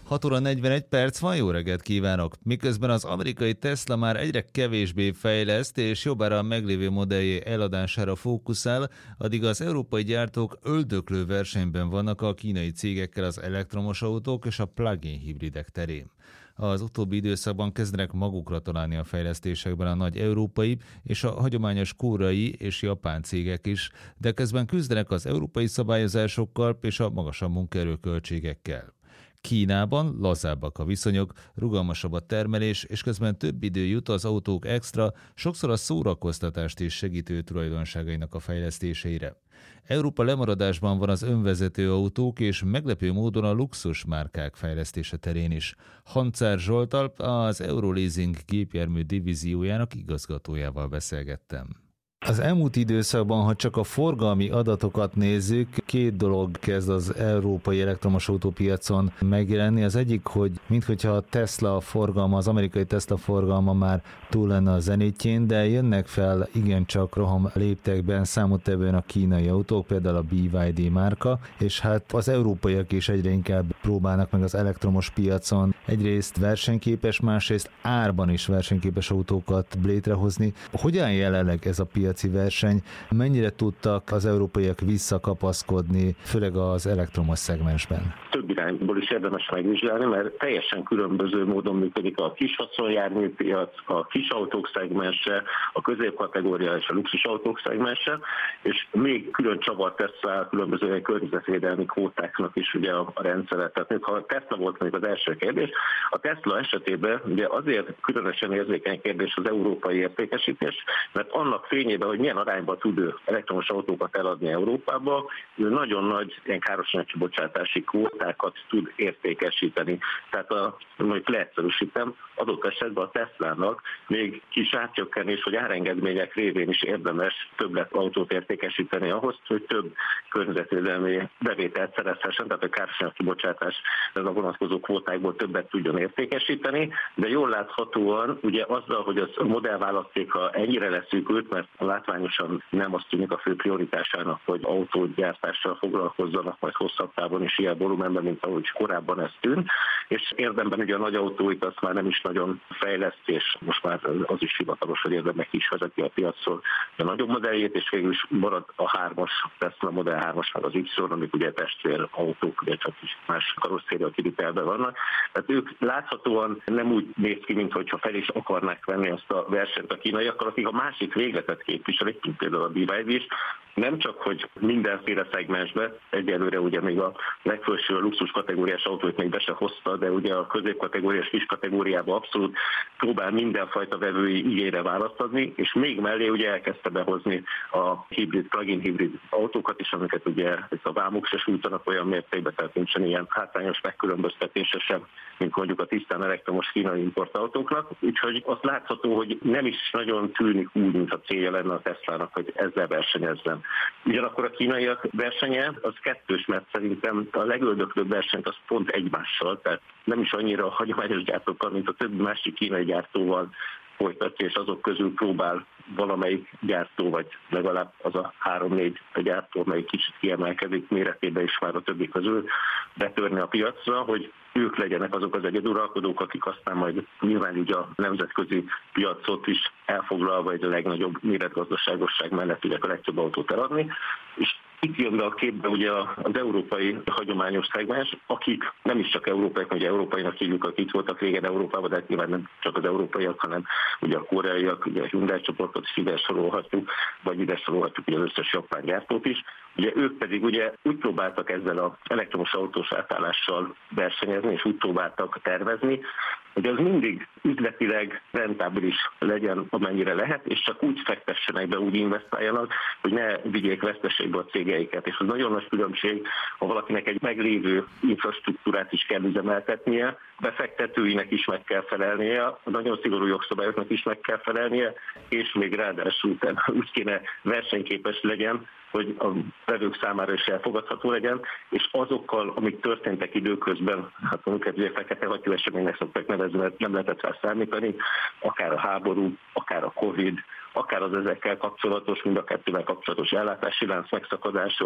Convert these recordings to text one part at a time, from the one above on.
6 óra 41 perc van, jó reggelt kívánok! Miközben az amerikai Tesla már egyre kevésbé fejleszt és jobbára a meglévő modelljé eladására fókuszál, addig az európai gyártók öldöklő versenyben vannak a kínai cégekkel az elektromos autók és a plug-in hibridek terén. Az utóbbi időszakban kezdenek magukra találni a fejlesztésekben a nagy európai és a hagyományos koreai és japán cégek is, de közben küzdenek az európai szabályozásokkal és a magasabb munkaerőköltségekkel. Kínában lazábbak a viszonyok, rugalmasabb a termelés, és közben több idő jut az autók extra, sokszor a szórakoztatást is segítő tulajdonságainak a fejlesztéseire. Európa lemaradásban van az önvezető autók és meglepő módon a luxus márkák fejlesztése terén is. Hancár Zsolttal, az Euroleasing gépjármű divíziójának igazgatójával beszélgettem. Az elmúlt időszakban, ha csak a forgalmi adatokat nézzük, két dolog kezd az európai elektromos autópiacon megjelenni. Az egyik, hogy minthogyha a Tesla forgalma, az amerikai Tesla forgalma már túl lenne a zenitjén, de jönnek fel igencsak roham léptekben számottevően a kínai autók, például a BYD márka, és hát az európaiak is egyre inkább próbálnak meg az elektromos piacon egyrészt versenyképes, másrészt árban is versenyképes autókat létrehozni. Hogyan jelenleg ez a piaci verseny? Mennyire tudtak az európaiak visszakapaszkodni, főleg az elektromos szegmensben? Több irányból is érdemes megvizsgálni, mert teljesen különböző módon működik a kis haszonjárműpiac, a kis autók szegmense, a középkategória és a luxus autók szegmense, és még külön csavar tesz rá különböző környezetvédelmi kvótáknak is ugye a rendszeret. Tehát ha a Tesla volt még az első kérdés, a Tesla esetében ugye azért különösen érzékeny kérdés az európai értékesítés, mert annak fényében, hogy milyen arányban tud ő elektromos autókat eladni Európába, ő nagyon nagy ilyen károsanyagkibocsátási kvótákat tud értékesíteni. Tehát mondjuk leegyszerűsítem, adott esetben a Teslának még kis átcsökkenés vagy árengedmények révén is érdemes többlet autót értékesíteni ahhoz, hogy több környezetvédelmi bevételt szerezhessen, tehát a károsanyagkibocsátás ez a vonatkozó kvótákból többet tudjon értékesíteni, de jól láthatóan ugye azzal, hogy a modellválasztéka ennyire leszűkült, mert látványosan nem azt tűnik a fő prioritásának, hogy autógyártással foglalkozzanak majd hosszabb távon is ilyen volumenben, mint ahogy korábban ez tűnt, és érdemben ugye a nagy autóit azt már nem is nagyon fejleszt, és most már az is hivatalos, hogy érdemben ki is vezeti a piacról a nagyobb modelljét, és végül is marad a 3-as, Tesla Model 3-as, meg az Y, amik ugye testvér autók, ugye csak is más karosszéria kivitelben vannak. Tehát ők láthatóan nem úgy néz ki, mintha fel is akarnák venni azt a versenyt a kínaiakkal, akik a másik végletet képviselik, mint például a BYD is, nem csak, hogy mindenféle szegmensbe, egyelőre ugye még a legfelső luxus kategóriás autóit még be se hozta, de ugye a középkategóriás kis kategóriában abszolút próbál mindenfajta vevői igényre választ adni, és még mellé ugye elkezdte behozni a hibrid, plug-in hibrid autókat is, amiket ugye a vámok se sújtanak olyan mértékben, tehát nincsen ilyen hátrányos megkülönböztetése sem, mint mondjuk a tisztán elektromos kínai importautóknak. Úgyhogy azt látható, hogy nem is nagyon tűnik úgy, mint a célja lenne a Teslának, hogy ezzel versenyezzen. Ugyanakkor a kínaiak versenye az kettős, mert szerintem a legöldöklőbb versenyt az pont egymással, tehát nem is annyira a hagyományos gyártókkal, mint a többi másik kínai gyártóval folytatja, és azok közül próbál valamelyik gyártó, vagy legalább az a 3-4 gyártó, melyik kicsit kiemelkedik méretében is már a többi közül betörni a piacra, hogy ők legyenek azok az egyeduralkodók, akik aztán majd nyilván ugye a nemzetközi piacot is elfoglalva egy a legnagyobb méretgazdaságosság mellett tudják a legtöbb autót eladni, és itt jön be a képbe ugye az európai hagyományos szegmens, akik nem is csak európaiak, ugye európainak hívjuk, akik itt voltak régen Európában, de nyilván nem csak az európaiak, hanem ugye a koreaiak, ugye a Hyundai csoportot is ide sorolhatjuk, vagy ide sorolhatjuk ugye az összes japán gyártót is. Ugye ők pedig ugye úgy próbáltak ezzel az elektromos autós átállással versenyezni, és úgy próbáltak tervezni, hogy az mindig üzletileg rentábilis legyen, amennyire lehet, és csak úgy fektessenek be, úgy investáljanak, hogy ne vigyék veszteségbe a cégeiket. És az nagyon nagy különbség, ha valakinek egy meglévő infrastruktúrát is kell üzemeltetnie, befektetőinek is meg kell felelnie, a nagyon szigorú jogszabályoknak is meg kell felelnie, és még ráadásul úgy kéne versenyképes legyen, hogy a vevők számára is elfogadható legyen, és azokkal, amik történtek időközben, hát amiket ugye fekete hattyú eseménynek szokták nevezni, mert nem lehetett rá számítani, akár a háború, akár a Covid, akár az ezekkel kapcsolatos, mind a kettővel kapcsolatos ellátási lánc megszakadások,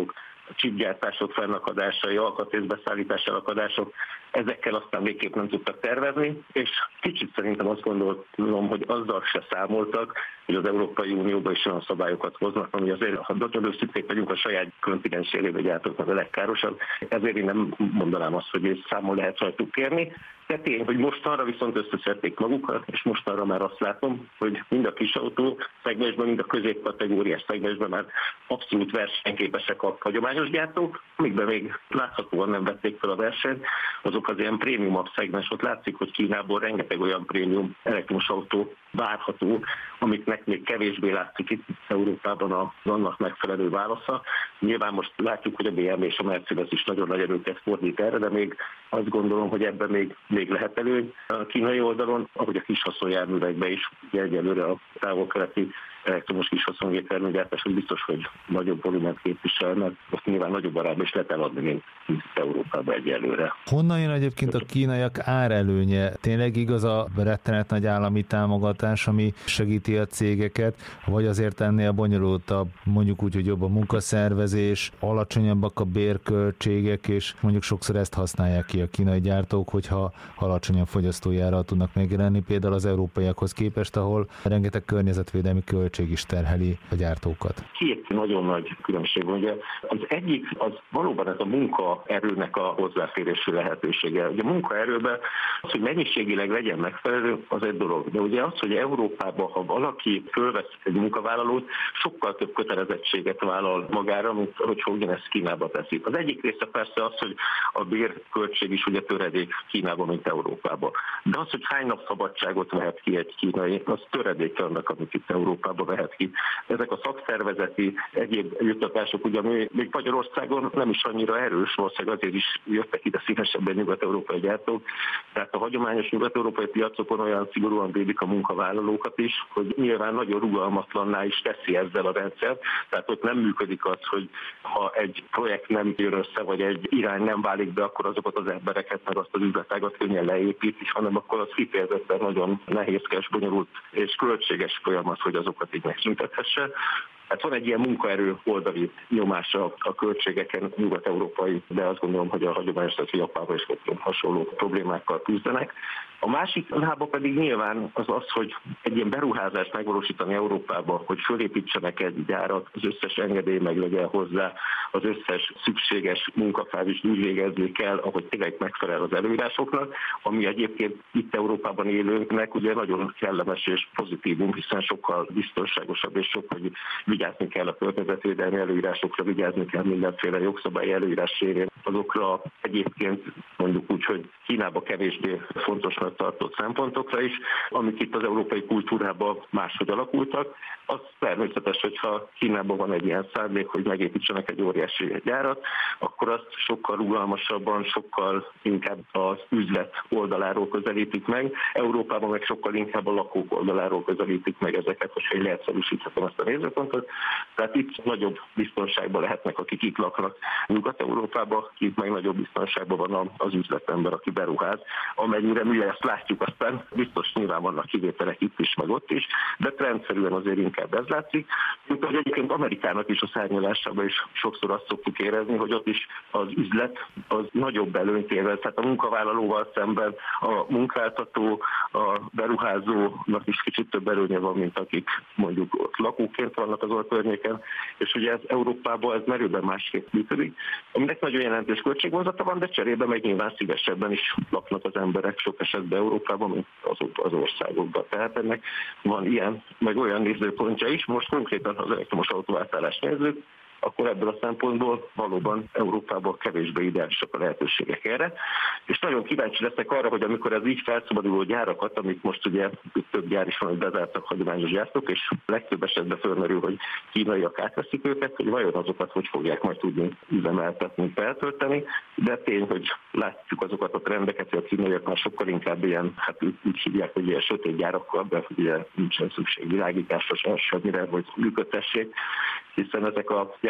chipgyártások fennakadásai, alkatrészbeszállítás elakadások, ezekkel aztán végképp nem tudtak tervezni, és kicsit szerintem azt gondolom, hogy azzal se számoltak, hogy az Európai Unióban is olyan szabályokat hoznak, ami azért, ha nagyon őszintén vagyunk, a saját kontinens élébe gyártóknak a legkárosabb. Ezért én nem mondanám azt, hogy számon lehet rajtuk kérni. De tény, hogy mostanra viszont összeszedték magukat, és mostanra már azt látom, hogy mind a kisautó szegmensben, mind a középkategóriás szegmensben már abszolút versenyképesek a hagyományos gyártók, amikben még láthatóan nem vették fel a versenyt, azok az ilyen prémiumabb szegmens. Ott látszik, hogy Kínából rengeteg olyan prémium elektromos autó várható, amiknek még kevésbé látszik itt Európában az annak megfelelő válasza. Nyilván most látjuk, hogy a BMW és a Mercedes is nagyon nagy erőket fordít erre, de még azt gondolom, hogy ebben még lehet előny a kínai oldalon, ahogy a kis haszonjárművekben is, ugye egyelőre a távol-keleti elektromos kis haszongépjárműgyártás biztos, hogy nagyobb volument képvisel, mert azt nyilván nagyobb arányban is lehet eladni, mint Európában egyelőre. Honnan jön egyébként a kínaiak árelőnye? Tényleg igaz a rettenet nagy állami támogatás, ami segíti a cégeket, vagy azért ennél bonyolultabb, mondjuk úgy, hogy jobb a munkaszervezés, alacsonyabbak a bérköltségek, és mondjuk sokszor ezt használják ki a kínai gyártók, hogyha alacsonyabb fogyasztói árat tudnak megjelenni, például az európaiakhoz képest, ahol rengeteg környezetvédelmi költség is terheli a gyártókat. Két nagyon nagy különbség van. Ugye az egyik az valóban ez a munkaerőnek a hozzáférési lehetősége. Ugye a munkaerőben az, hogy mennyiségileg legyen megfelelő, az egy dolog. De ugye az, hogy Európában, ha valaki fölvesz egy munkavállalót, sokkal több kötelezettséget vállal magára, mint hogy ugyanezt Kínába teszi. Az egyik része persze az, hogy a bérköltség is ugye töredék Kínában, mint Európában. De az, hogy hány nap szabadságot vehet ki egy kínai, az töredék annak, amit itt Európában vehet ki. Ezek a szakszervezeti egyéb juttatások, ugye még Magyarországon nem is annyira erős, valószínűleg azért is jöttek ide szívesebben nyugat-európai gyártók. Tehát a hagyományos nyugat-európai piacokon olyan szigorúan védik a munkavállalókat is, hogy nyilván nagyon rugalmatlanná is teszi ezzel a rendszer. Tehát ott nem működik az, hogy ha egy projekt nem jön össze, vagy egy irány nem válik be, akkor azokat az embereket, meg azt az üzletágat könnyen leépíti, hanem akkor az kifejezetten nagyon nehézkes, bonyolult és költséges folyamat, hogy azokat így megszüntethesse. Hát van egy ilyen munkaerő oldali nyomása a költségeken nyugat-európai, de azt gondolom, hogy a hagyományos, tehát Japánban is hasonló problémákkal küzdenek. A másik lába pedig nyilván az, hogy egy ilyen beruházást megvalósítani Európában, hogy fölépítsenek egy gyárat, az összes engedély meg legyen hozzá, az összes szükséges munkafázist úgy végezni kell, ahogy tényleg megfelel az előírásoknak, ami egyébként itt Európában élőnknek ugye nagyon kellemes és pozitívum, hiszen sokkal biztonságosabb és sokkal vigyázni kell a környezetvédelmi előírásokra, vigyázni kell mindenféle jogszabályi előírás sérén. Azokra egyébként mondjuk úgy, hogy Kínába kevésbé fontosnak tartott szempontokra is, amik itt az európai kultúrában máshogy alakultak. Az természetes, hogyha Kínában van egy ilyen szándék, hogy megépítsenek egy óriási gyárat, akkor azt sokkal rugalmasabban, sokkal inkább az üzlet oldaláról közelítik meg. Európában meg sokkal inkább a lakók oldaláról közelítik meg ezeket, hogyha így leegyszerűsíthetem ezt a nézőpontot. Tehát itt nagyobb biztonságban lehetnek, akik itt laknak Nyugat-Európában, itt meg nagyobb biztonságban van az üzletember, aki beruház. Amennyire mi ezt látjuk, aztán biztos nyilván vannak kivételek itt is, meg ott is, de rendszerűen azért inkább ez látszik. Mint hogy egyébként Amerikának is a szárnyalásában is sokszor azt szoktuk érezni, hogy ott is az üzlet az nagyobb előnyt élvez. Tehát a munkavállalóval szemben a munkáltató, a beruházónak is kicsit több előnye van, mint akik mondjuk ott lakóként vannak az környéken, és ugye ez Európában ez merőben másképp működik, aminek nagyon jelentős költségvonzata van, de cserébe meg nyilván szívesebben is laknak az emberek sok esetben Európában, mint azokban az országokban. Tehát ennek van ilyen, meg olyan nézőpontja is. Most konkrétan az elektromos autóváltálást nézzük, akkor ebből a szempontból valóban Európában kevésbé ideálisak a lehetőségek erre. És nagyon kíváncsi leszek arra, hogy amikor ez így felszabaduló gyárakat, amik most ugye több gyár is van, hogy bezártak hagyományos gyártók, és legtöbb esetben fölmerül, hogy kínaiak átveszik őket, hogy vajon azokat hogy fogják majd tudni üzemeltetni, feltölteni. De tény, hogy látjuk azokat a trendeket, hogy a kínaiak már sokkal inkább ilyen, hát úgy hívják, hogy ilyen sötét gyárakkal, de ugye nincsen szükség világításra, semmire, hogy működtessék, hiszen ezek a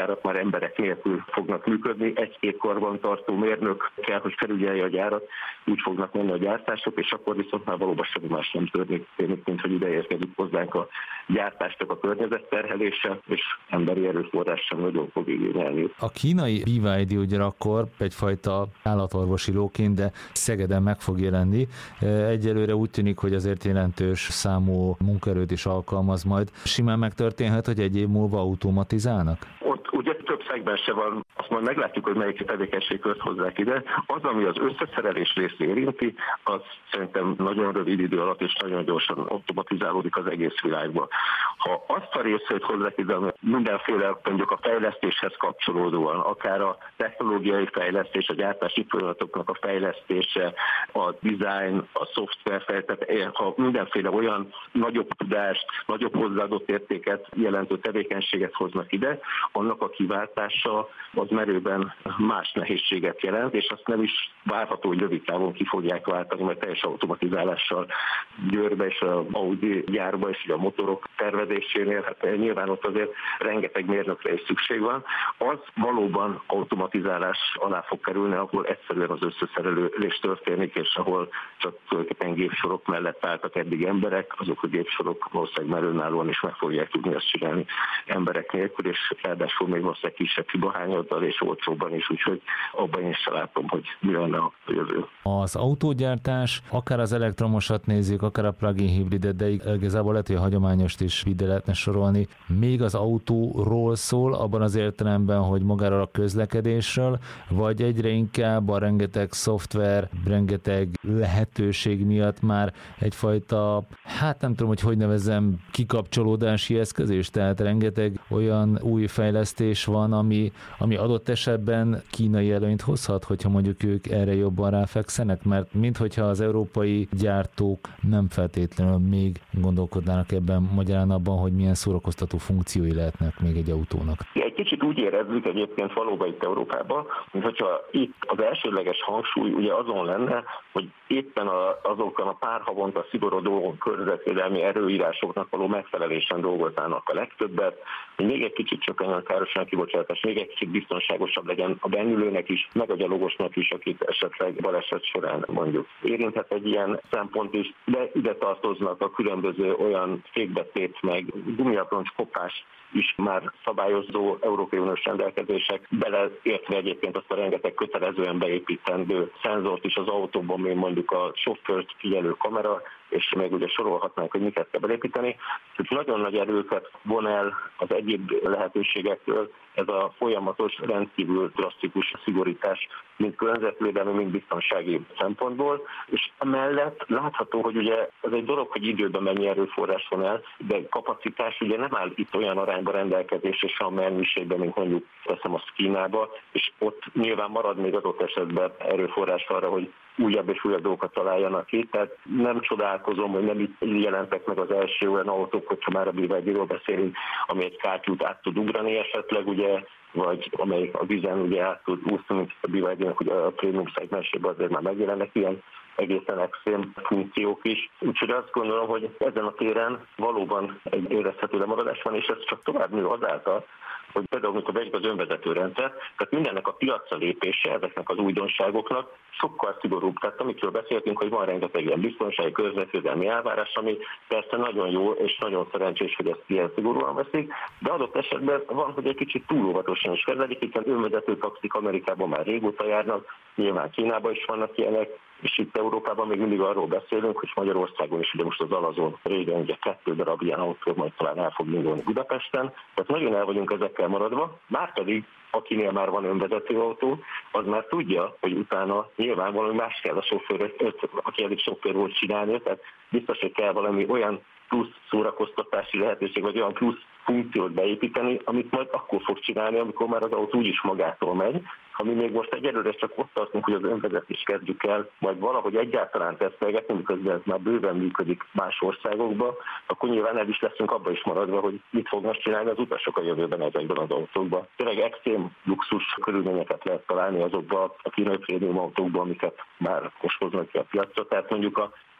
gyárak már emberek nélkül fognak működni, egy-két karbantartó mérnök kell, hogy felügyelje a gyárat, úgy fognak menni a gyártások, és akkor viszont már valóban semmi más nem történik, mint hogy ide érkezik hozzánk a gyártásnak a környezetterhelése, és emberi erőforrás sem nagyon fog igényelni. A kínai BYD ugyanakkor egyfajta állatorvosi lóként, de Szegeden meg fog jelenni. Egyelőre úgy tűnik, hogy azért jelentős számú munkaerőt is alkalmaz majd. Simán megtörténhet, hogy egy év múlva automatizálnak? Ott ugye több szegmense van, azt majd meglátjuk, hogy melyik tevékenységkört hozzák ide. Az, ami az összeszerelés részt érinti, az szerintem nagyon rövid idő alatt és nagyon gyorsan automatizálódik az egész világban. Ha azt a részét hozzák ide, ami mindenféle mondjuk a fejlesztéshez kapcsolódóan, akár a technológiai fejlesztés, a gyártási folyamatoknak a fejlesztése, a design, a szoftver fejlesztés, ha mindenféle olyan nagyobb tudást, nagyobb hozzáadott értéket jelentő tevékenységet hoznak ide, annak a kiváltása az merőben más nehézséget jelent, és azt nem is várható, hogy rövid távon ki fogják váltani, mert teljes automatizálással Győrbe és az Audi gyárba és a motorok tervezésénél, hát nyilván ott azért rengeteg mérnökre is szükség van. Az valóban automatizálás alá fog kerülni, ahol egyszerűen az összeszerelés történik, és ahol csak tulajdonképpen gépsorok mellett álltak eddig emberek, azok a gépsorok valószínűleg már önállóan is meg fogják tudni ezt csinálni emberek nélkül, és ráadásul még valószínűleg kisebb hibahányaddal és olcsóbban is, úgyhogy abban is látom, hogy mi lenne a jövő. Az autógyártás, akár az elektromosat nézzük, akár a plug-in hibridet, de igazából lehet, hogy a hagyományost is ide lehetne sorolni. Még az autóról szól, abban az értelemben, hogy magáról a közlekedésről, vagy egyre inkább a rengeteg szoftver, rengeteg lehetőség miatt már egyfajta, hát nem tudom, hogy nevezzem, kikapcsolódási eszközés, tehát rengeteg olyan új fejlesztés van, ami adott esetben kínai előnyt hozhat, hogyha mondjuk ők erre jobban ráfekszenek, mert minthogyha az európai gyártók nem feltétlenül még gondolkodnának ebben, magyarán abban, hogy milyen szórakoztató funkciói lehetnek még egy autónak. Egy kicsit úgy érezzük egyébként valóban itt Európában, mintha itt az elsődleges hangsúly ugye azon lenne, hogy éppen azokon a pár havonta szigorodó környezetvédelmi erőírásoknak való megfelelésen dolgoznának a legtöbbet, hogy még egy kicsit csökkenjen a károsan kibocsátás, még egy kicsit biztonságosabb legyen a bennülőnek is, meg a gyalogosnak is, akit esetleg baleset során mondjuk érinthet egy ilyen szempont is, de ide tartoznak a különböző olyan fékbetét, meg gumiaproncs kopás is már szabályozó Európai Uniós rendelkezések, beleértve egyébként azt a rengeteg kötelezően beépítendő szenzort is az autóban, mint mondjuk a sofőrt figyelő kamera, és még ugye sorolhatnánk, hogy miket kell belépíteni. Tehát nagyon nagy erőket von el az egyéb lehetőségektől ez a folyamatos, rendkívül drasztikus szigorítás, mind környezetvédelmi, mind biztonsági szempontból, és emellett látható, hogy ugye ez egy dolog, hogy időben mennyi erőforrás van el, de kapacitás ugye nem áll itt olyan arányban rendelkezésre, és olyan mennyiségben, mint mondjuk teszem azt Kínába, és ott nyilván marad még adott esetben erőforrás arra, hogy újabb és újabb dolgokat találjanak ki, tehát nem csodálkozom, hogy nem itt jelentek meg az első olyan autók, hogyha már a BYD-ről beszélünk, ami egy kátyút át tud ugrani esetleg, ugye, vagy amelyik a vízen ugye át tud úszni, mint a BYD-nek ugye a prémium szegmensében azért már megjelennek ilyen egészen extrém funkciók is. Úgyhogy azt gondolom, hogy ezen a téren valóban egy érezhető lemaradás van, és ez csak tovább nő azáltal, hogy például, amikor vegyük az önvezető rendszer, tehát mindennek a piacra lépése, ezeknek az újdonságoknak sokkal szigorúbb. Tehát amikről beszéltünk, hogy van rengeteg ilyen biztonsági, környezetvédelmi elvárás, ami persze nagyon jó és nagyon szerencsés, hogy ezt ilyen szigorúan veszik, de adott esetben van, hogy egy kicsit túl óvatosan is kezelik, hiszen önvezető taxik Amerikában már régóta járnak, nyilván Kínában is vannak ilyenek, és itt Európában még mindig arról beszélünk, hogy Magyarországon is ugye most az Alazon régen ugye 2 darab ilyen autó majd talán el fog indulni Budapesten, tehát nagyon el vagyunk ezekkel maradva, márpedig akinél már van önvezető autó, az már tudja, hogy utána nyilván valami más kell a sofőr, aki eddig sofőr volt csinálni, tehát biztos, hogy kell valami olyan plusz szórakoztatási lehetőség, vagy olyan plusz funkciót beépíteni, amit majd akkor fog csinálni, amikor már az autó úgyis magától megy. Ha mi még most egyelőre csak ott tartunk, hogy az önvezetést kezdjük el, majd valahogy egyáltalán tesztelgetni, miközben ez már bőven működik más országokban, akkor nyilván el is leszünk abba is maradva, hogy mit fognak csinálni az utasok a jövőben ezekben az autókban. Tényleg extrém luxus körülményeket lehet találni azokban a kínai prémium autókban, amiket már most hoznak ki a piacra. Tehát mondjuk a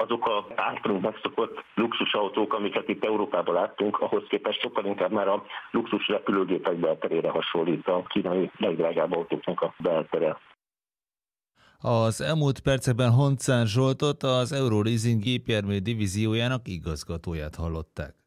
azok a általunk megszokott luxusautók, amiket itt Európában láttunk, ahhoz képest sokkal inkább már a luxus repülőgépek belterére hasonlít a kínai legdrágább autóknak a beltere. Az elmúlt percekben Honcán Zsoltot, az Euroleasing gépjármű divíziójának igazgatóját hallották.